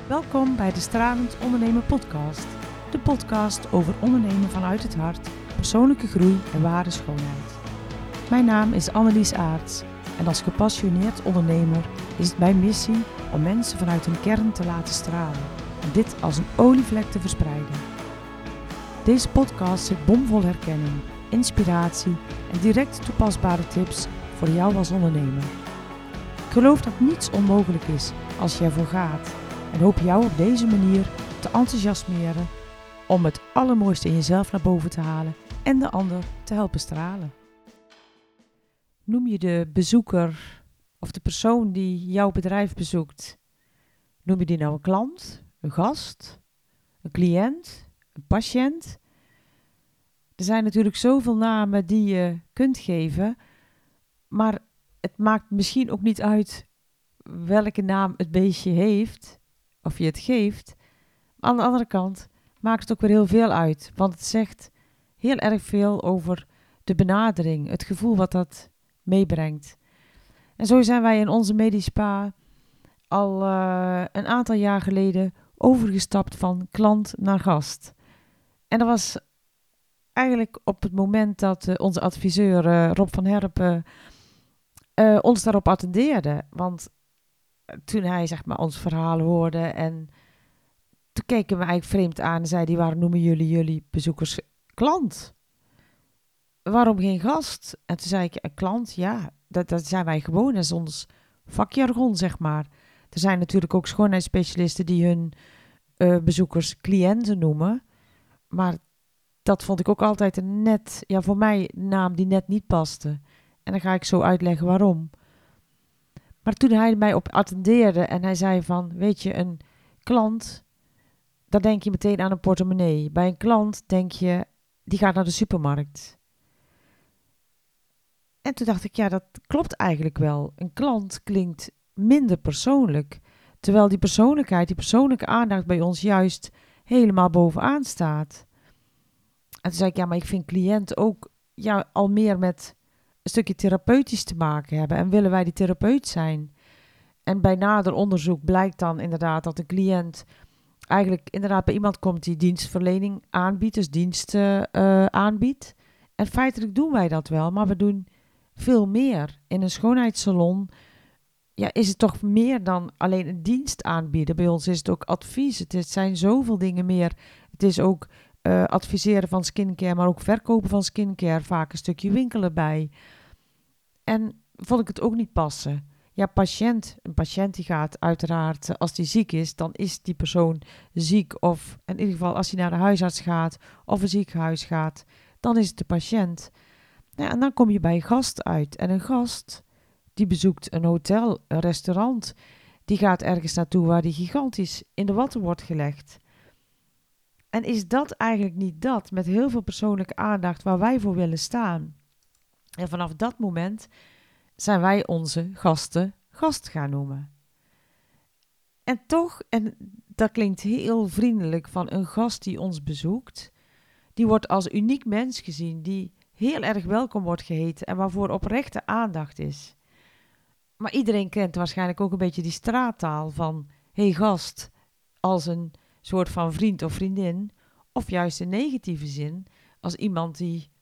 Welkom bij de Stralend Ondernemen podcast. De podcast over ondernemen vanuit het hart, persoonlijke groei en ware schoonheid. Mijn naam is Annelies Aarts en als gepassioneerd ondernemer is het mijn missie om mensen vanuit hun kern te laten stralen en dit als een olievlek te verspreiden. Deze podcast zit bomvol herkenning, inspiratie en direct toepasbare tips voor jou als ondernemer. Ik geloof dat niets onmogelijk is als je ervoor gaat en hoop jou op deze manier te enthousiasmeren om het allermooiste in jezelf naar boven te halen en de ander te helpen stralen. Noem je de bezoeker of de persoon die jouw bedrijf bezoekt, noem je die nou een klant, een gast, een cliënt, een patiënt? Er zijn natuurlijk zoveel namen die je kunt geven, maar het maakt misschien ook niet uit welke naam het beestje heeft of je het geeft. Maar aan de andere kant maakt het ook weer heel veel uit, want het zegt heel erg veel over de benadering, het gevoel wat dat meebrengt. En zo zijn wij in onze Medispa al een aantal jaar geleden overgestapt van klant naar gast. En dat was eigenlijk op het moment dat onze adviseur Rob van Herpen ons daarop attendeerde. Want toen hij ons verhaal hoorde en toen keken we eigenlijk vreemd aan en zei hij, waarom noemen jullie bezoekers klant? Waarom geen gast? En toen zei ik, een klant, ja, dat zijn wij gewoon, dat is ons vakjargon, zeg maar. Er zijn natuurlijk ook schoonheidsspecialisten die hun bezoekers cliënten noemen, maar dat vond ik ook altijd voor mij een naam die net niet paste. En dan ga ik zo uitleggen waarom. Maar toen hij mij op attendeerde en hij zei van, weet je, een klant, dan denk je meteen aan een portemonnee. Bij een klant denk je, die gaat naar de supermarkt. En toen dacht ik, ja, dat klopt eigenlijk wel. Een klant klinkt minder persoonlijk, terwijl die persoonlijkheid, die persoonlijke aandacht bij ons juist helemaal bovenaan staat. En toen zei ik, ja, maar ik vind cliënt ook al meer met een stukje therapeutisch te maken hebben. En willen wij die therapeut zijn? En bij nader onderzoek blijkt dan inderdaad dat de cliënt eigenlijk inderdaad bij iemand komt die dienstverlening aanbiedt, dus diensten aanbiedt. En feitelijk doen wij dat wel, maar we doen veel meer. In een schoonheidssalon is het toch meer dan alleen een dienst aanbieden. Bij ons is het ook advies. Het zijn zoveel dingen meer. Het is ook adviseren van skincare, maar ook verkopen van skincare. Vaak een stukje winkelen bij. En vond ik het ook niet passen. Ja, een patiënt die gaat uiteraard, als die ziek is, dan is die persoon ziek. Of in ieder geval als hij naar de huisarts gaat of een ziekenhuis gaat, dan is het de patiënt. Ja, en dan kom je bij een gast uit. En een gast, die bezoekt een hotel, een restaurant. Die gaat ergens naartoe waar die gigantisch in de watten wordt gelegd. En is dat eigenlijk niet dat, met heel veel persoonlijke aandacht, waar wij voor willen staan? En vanaf dat moment zijn wij onze gasten gast gaan noemen. En toch, en dat klinkt heel vriendelijk van een gast die ons bezoekt, die wordt als uniek mens gezien, die heel erg welkom wordt geheten en waarvoor oprechte aandacht is. Maar iedereen kent waarschijnlijk ook een beetje die straattaal van hey gast, als een soort van vriend of vriendin, of juist in negatieve zin, als iemand die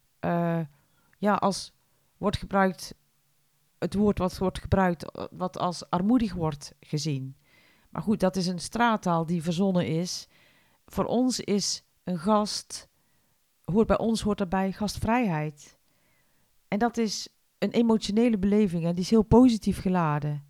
als wordt gebruikt, het woord wat wordt gebruikt, wat als armoedig wordt gezien. Maar goed, dat is een straattaal die verzonnen is. Voor ons is een gast, hoort daarbij gastvrijheid. En dat is een emotionele beleving en die is heel positief geladen.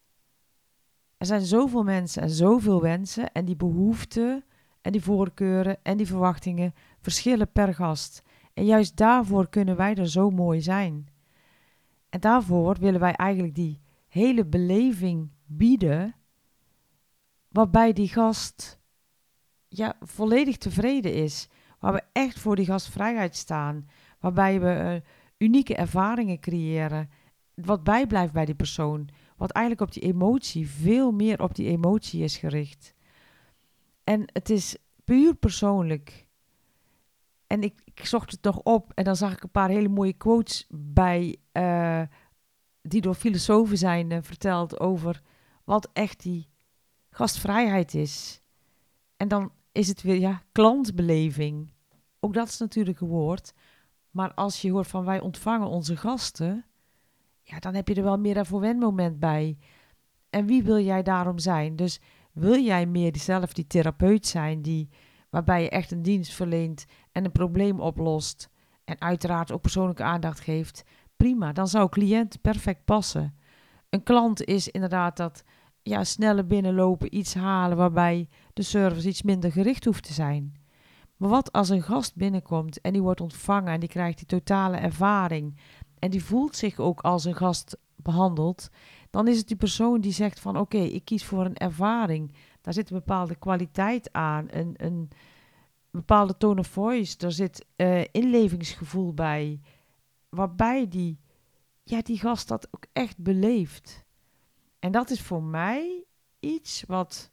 Er zijn zoveel mensen en zoveel wensen en die behoeften en die voorkeuren en die verwachtingen verschillen per gast. En juist daarvoor kunnen wij er zo mooi zijn. En daarvoor willen wij eigenlijk die hele beleving bieden, waarbij die gast volledig tevreden is. Waar we echt voor die gastvrijheid staan. Waarbij we unieke ervaringen creëren. Wat bijblijft bij die persoon. Wat eigenlijk op die emotie, veel meer op die emotie is gericht. En het is puur persoonlijk. En ik zocht het nog op en dan zag ik een paar hele mooie quotes bij, die door filosofen zijn verteld over wat echt die gastvrijheid is. En dan is het weer klantbeleving. Ook dat is natuurlijk een woord. Maar als je hoort van wij ontvangen onze gasten, dan heb je er wel meer een voor-wen-moment bij. En wie wil jij daarom zijn? Dus wil jij meer die therapeut zijn, waarbij je echt een dienst verleent en een probleem oplost en uiteraard ook persoonlijke aandacht geeft? Prima, dan zou cliënt perfect passen. Een klant is inderdaad dat sneller binnenlopen, iets halen waarbij de service iets minder gericht hoeft te zijn. Maar wat als een gast binnenkomt en die wordt ontvangen en die krijgt die totale ervaring en die voelt zich ook als een gast behandeld, dan is het die persoon die zegt van oké, ik kies voor een ervaring. Daar zit een bepaalde kwaliteit aan, een bepaalde tone of voice, er zit inlevingsgevoel bij, waarbij die gast dat ook echt beleeft. En dat is voor mij iets wat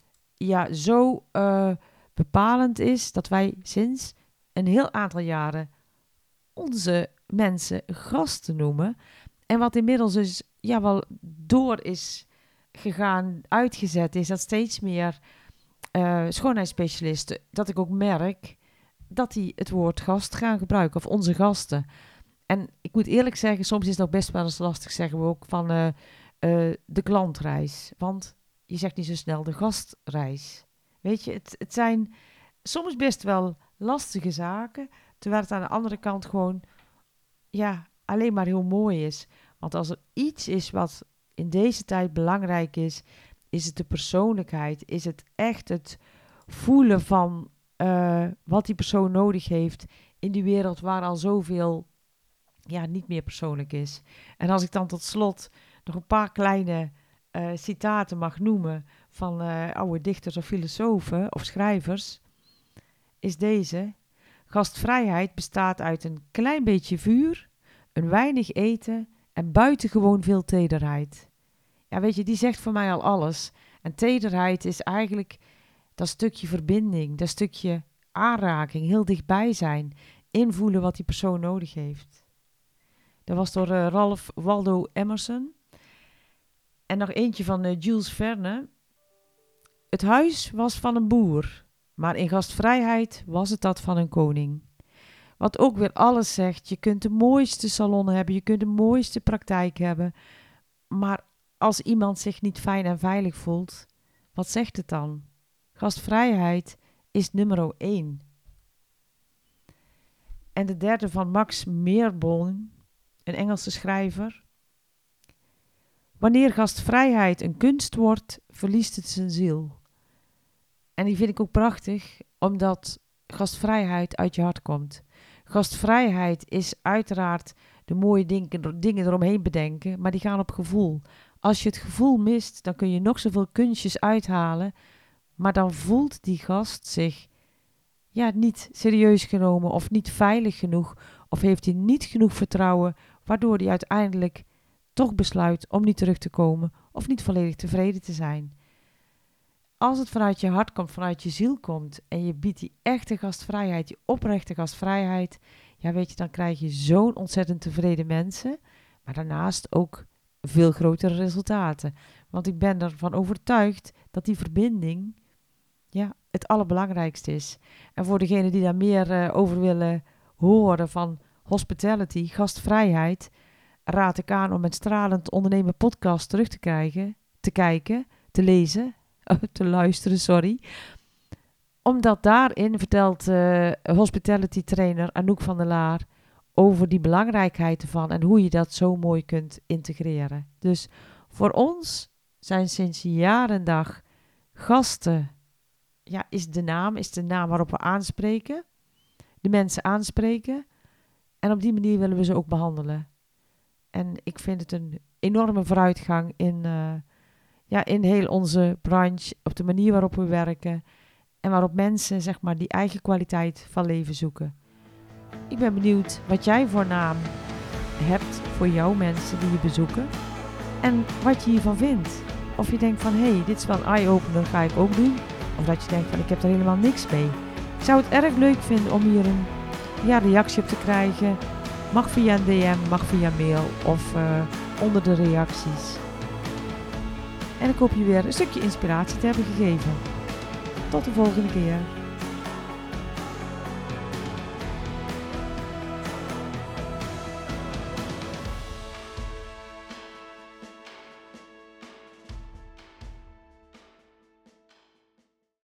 zo bepalend is dat wij sinds een heel aantal jaren onze mensen gasten noemen. En wat inmiddels dus wel door is gegaan, uitgezet is, dat steeds meer schoonheidsspecialisten, dat ik ook merk dat die het woord gast gaan gebruiken, of onze gasten. En ik moet eerlijk zeggen, soms is het nog best wel eens lastig, zeggen we ook, van de klantreis. Want je zegt niet zo snel de gastreis. Weet je, het zijn soms best wel lastige zaken, terwijl het aan de andere kant gewoon alleen maar heel mooi is. Want als er iets is wat in deze tijd belangrijk is, is het de persoonlijkheid. Is het echt het voelen van wat die persoon nodig heeft in die wereld waar al zoveel niet meer persoonlijk is. En als ik dan tot slot nog een paar kleine citaten mag noemen van oude dichters of filosofen of schrijvers, is deze: gastvrijheid bestaat uit een klein beetje vuur, een weinig eten en buitengewoon veel tederheid. Ja, weet je, die zegt voor mij al alles. En tederheid is eigenlijk dat stukje verbinding, dat stukje aanraking, heel dichtbij zijn, invoelen wat die persoon nodig heeft. Dat was door Ralph Waldo Emerson. En nog eentje van Jules Verne. Het huis was van een boer, maar in gastvrijheid was het dat van een koning. Wat ook weer alles zegt, je kunt de mooiste salon hebben, je kunt de mooiste praktijk hebben, maar als iemand zich niet fijn en veilig voelt, wat zegt het dan? Gastvrijheid is nummer 1. En de derde van Max Meerbohm, een Engelse schrijver. Wanneer gastvrijheid een kunst wordt, verliest het zijn ziel. En die vind ik ook prachtig, omdat gastvrijheid uit je hart komt. Gastvrijheid is uiteraard de mooie dingen eromheen bedenken, maar die gaan op gevoel. Als je het gevoel mist, dan kun je nog zoveel kunstjes uithalen, maar dan voelt die gast zich niet serieus genomen of niet veilig genoeg, of heeft hij niet genoeg vertrouwen, waardoor hij uiteindelijk toch besluit om niet terug te komen of niet volledig tevreden te zijn. Als het vanuit je hart komt, vanuit je ziel komt en je biedt die echte gastvrijheid, die oprechte gastvrijheid, weet je, dan krijg je zo'n ontzettend tevreden mensen, maar daarnaast ook veel grotere resultaten. Want ik ben ervan overtuigd dat die verbinding het allerbelangrijkste is. En voor degenen die daar meer over willen horen van hospitality, gastvrijheid, raad ik aan om met Stralend Ondernemen podcast terug te kijken, te lezen, te luisteren, Omdat daarin vertelt hospitality trainer Anouk van der Laar over die belangrijkheid ervan en hoe je dat zo mooi kunt integreren. Dus voor ons zijn sinds jaar en dag gasten, is de naam waarop we aanspreken, de mensen aanspreken en op die manier willen we ze ook behandelen. En ik vind het een enorme vooruitgang in heel onze branche, op de manier waarop we werken en waarop mensen, zeg maar, die eigen kwaliteit van leven zoeken. Ik ben benieuwd wat jij voor naam hebt voor jouw mensen die je bezoeken en wat je hiervan vindt. Of je denkt van, dit is wel een eye-opener, ga ik ook doen. Of dat je denkt van, ik heb er helemaal niks mee. Ik zou het erg leuk vinden om hier een reactie op te krijgen. Mag via een DM, mag via mail of onder de reacties. En ik hoop je weer een stukje inspiratie te hebben gegeven. Tot de volgende keer.